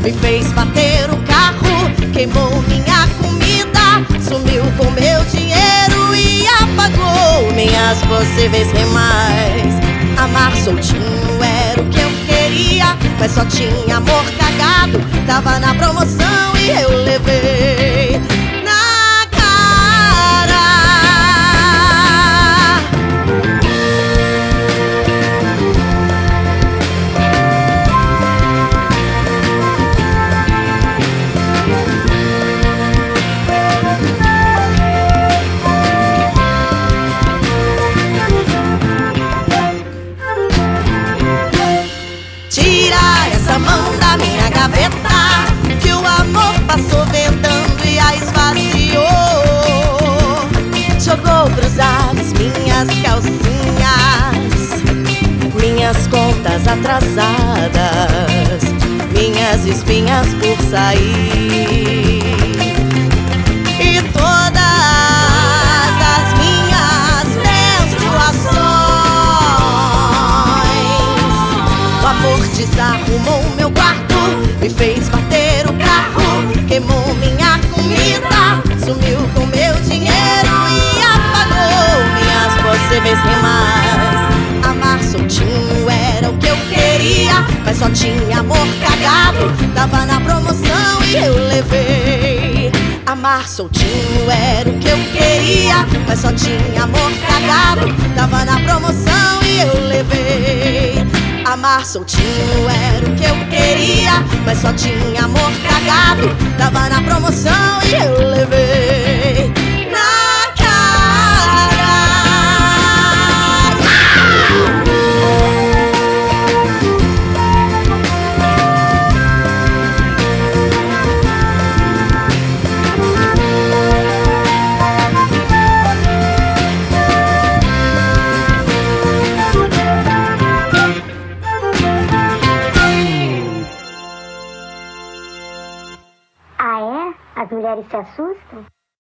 me fez bater o carro, queimou minha comida, sumiu com meu dinheiro e apagou minhas possíveis rivais. Amar soltinho era o que eu queria, mas só tinha amor cagado. Tava na promoção e eu levei na cara. Tira essa mão da minha gaveta, que o amor passou ventando e a esvaziou. Jogou pros ares minhas calcinhas, minhas contas atrasadas, minhas espinhas por sair e todas as minhas menstruações. O amor desarrumou meu quarto, me fez bater o carro, queimou minha comida, sumiu com meu dinheiro e apagou minhas possíveis rimas. Amar soltinho era o que eu queria, mas só tinha amor cagado. Tava na promoção e eu levei. Amar soltinho era o que eu queria, mas só tinha amor cagado. Tava na promoção e eu levei. Amar soltinho era o que eu queria, mas só tinha amor cagado. Tava na promoção e eu levei na cara. Ah, é? As mulheres se assustam?